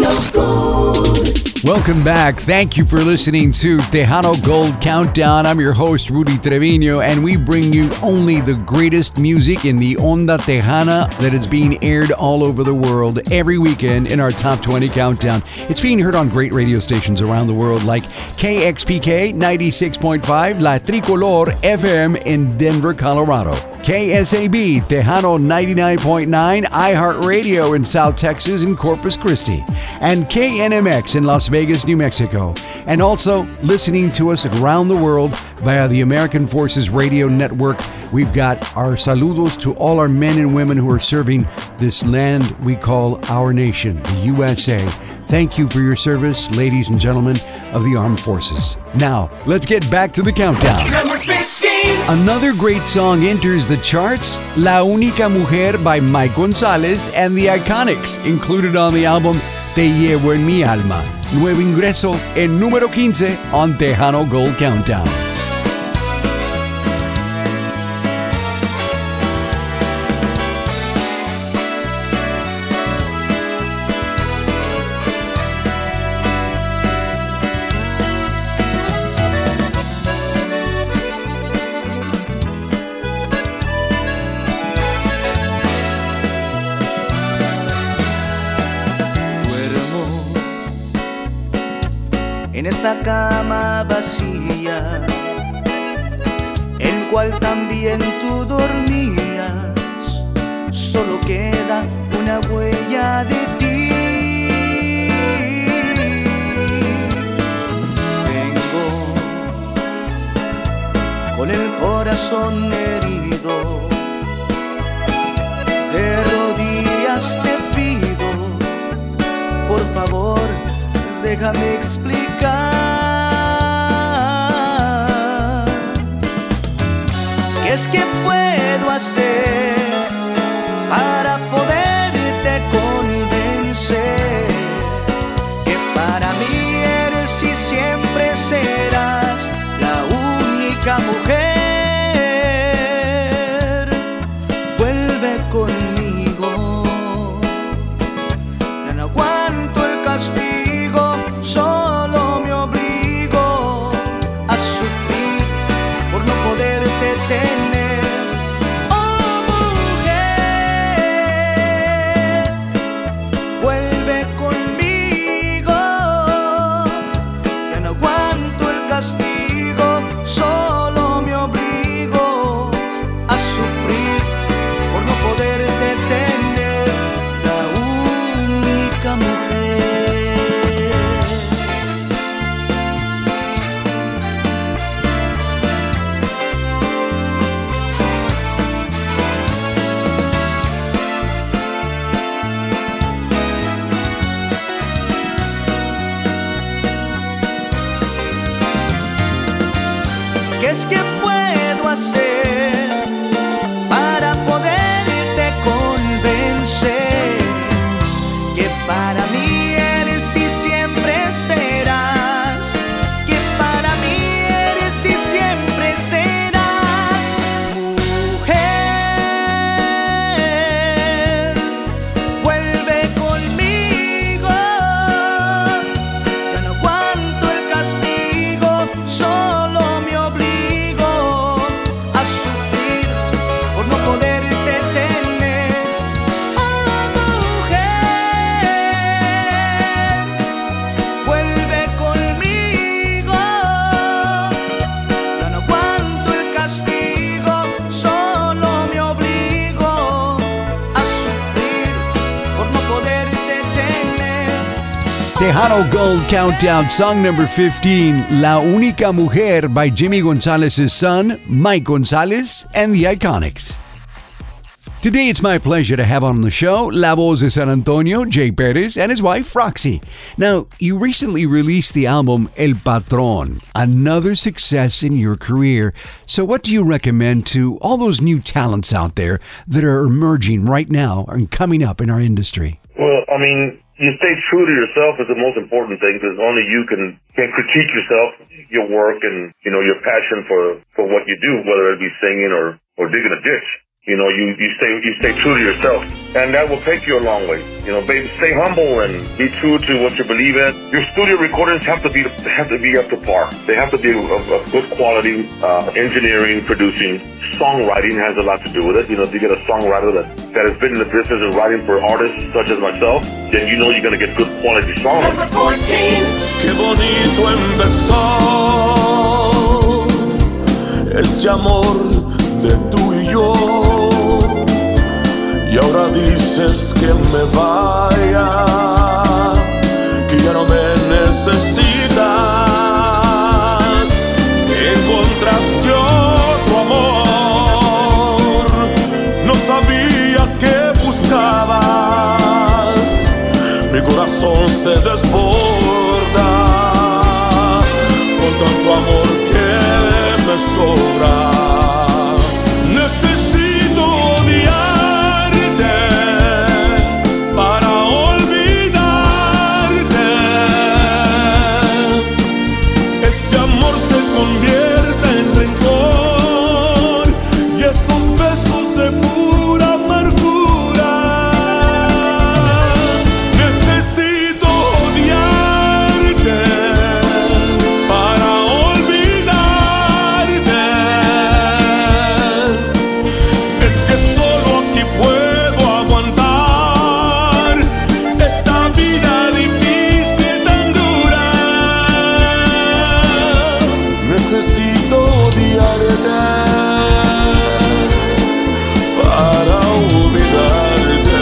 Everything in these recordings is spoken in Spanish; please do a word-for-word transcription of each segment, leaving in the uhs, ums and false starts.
Welcome back. Thank you for listening to Tejano Gold Countdown. I'm your host, Rudy Trevino, and we bring you only the greatest music in the Onda Tejana that is being aired all over the world every weekend in our Top twenty Countdown. It's being heard on great radio stations around the world like K X P K ninety-six point five, La Tricolor F M in Denver, Colorado. K S A B Tejano ninety-nine point nine, iHeartRadio in South Texas and Corpus Christi, and K N M X in Las Vegas, New Mexico. And also listening to us around the world via the American Forces Radio Network. We've got our saludos to all our men and women who are serving this land we call our nation, the U S A. Thank you for your service, ladies and gentlemen of the Armed Forces. Now, let's get back to the countdown. Number fifteen. Another great song enters the charts, La Única Mujer by Mike Gonzalez and the Iconics, included on the album Te Llevo en Mi Alma. Nuevo ingreso en número quince on Tejano Gold Countdown. En esta cama vacía, en cual también tú dormías, solo queda una huella de ti. Vengo con el corazón herido, de rodillas te pido, por favor, déjame explicar. ¿Qué es que puedo hacer para poderte convencer que para mí eres y siempre serás la única mujer? Vuelve conmigo, ya no aguanto el castigo. Solo me obligo a sufrir por no poderte tener. Oh, mujer, vuelve conmigo. Ya no aguanto el castigo. Solo me obligo a sufrir por no poderte tener. La única mujer. ¿Qué es que puedo hacer para poderte convencer que para mí eres y siempre serás? Que para mí eres y siempre serás mujer. Vuelve conmigo, ya no aguanto el castigo. Solo me obligo a sufrir por no poderte tener. Oh, mujer, vuelve conmigo. Ya no aguanto el castigo. Solo me obligo a sufrir por no poderte tener. Tejano Gold Countdown, song number fifteen, La Única Mujer by Jimmy Gonzalez's son, Mike Gonzalez, and the Iconics. Today it's my pleasure to have on the show La Voz de San Antonio, Jay Perez, and his wife, Roxy. Now, you recently released the album El Patron, another success in your career. So what do you recommend to all those new talents out there that are emerging right now and coming up in our industry? Well, I mean, you stay true to yourself is the most important thing, because only you can, can critique yourself, your work, and, you know, your passion for, for what you do, whether it be singing or, or digging a ditch. You know, you, you stay you stay true to yourself, and that will take you a long way. You know, baby, stay humble and be true to what you believe in. Your studio recordings have to be have to be up to par. They have to be of, of good quality. Uh, engineering, producing, songwriting has a lot to do with it. You know, if you get a songwriter that, that has been in the business of writing for artists such as myself, then you know you're going to get good quality songs. Number fourteen. Qué bonito empezó este amor de tú y yo, y ahora dices que me vaya, que ya no me necesitas. Encontraste otro amor, no sabía que buscabas, mi corazón se desborda con tanto amor que me sobra. Necesito odiarte para olvidarte. Este amor se convierte en rencor y esos besos de pura amargura. Necesito odiarte para olvidarte. Es que solo aquí puedo aguantar esta vida difícil tan dura. Necesito odiarte para olvidarte.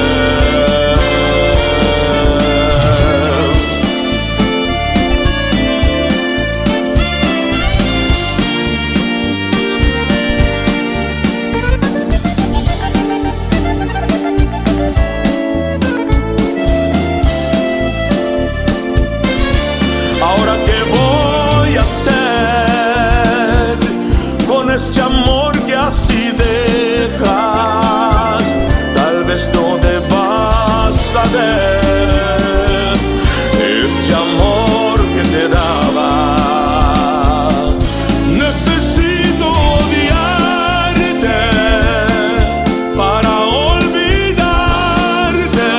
Ahora qué voy a hacer con este amor que así dejas. Tal vez no debas saber este amor que te daba. Necesito odiarte para olvidarte.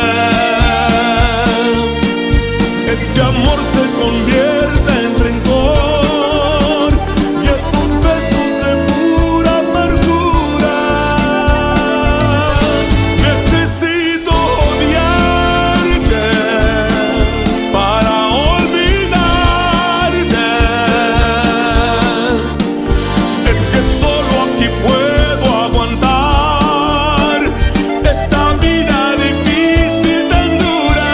Este amor se convierte en rencor y esos besos de pura amargura. Necesito odiarte para olvidarte. Es que solo aquí puedo aguantar esta vida difícil tan dura.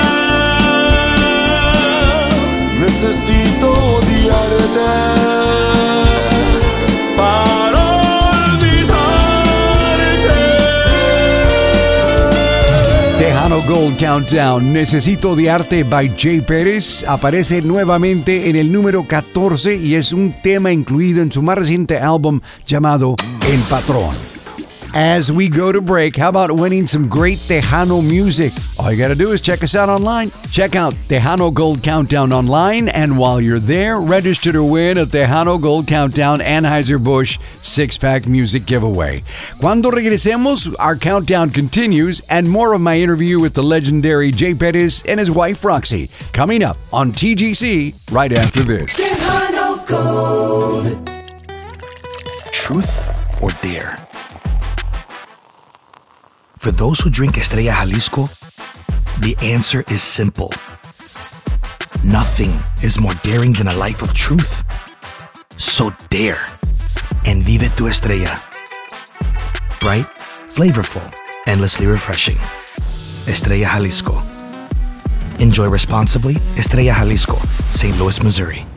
Necesito odiarte para olvidarte. Tejano Gold Countdown, Necesito Odiarte by Jay Pérez, aparece nuevamente en el número catorce y es un tema incluido en su más reciente álbum llamado El Patrón. As we go to break, how about winning some great Tejano music? All you gotta do is check us out online. Check out Tejano Gold Countdown online, and while you're there, register to win a Tejano Gold Countdown Anheuser-Busch six-pack music giveaway. Cuando regresemos, our countdown continues, and more of my interview with the legendary Jay Perez and his wife Roxy, coming up on T G C right after this. Tejano Gold. Truth or dare? For those who drink Estrella Jalisco, the answer is simple. Nothing is more daring than a life of truth. So dare and vive tu estrella. Bright, flavorful, endlessly refreshing. Estrella Jalisco. Enjoy responsibly. Estrella Jalisco, Saint Louis, Missouri.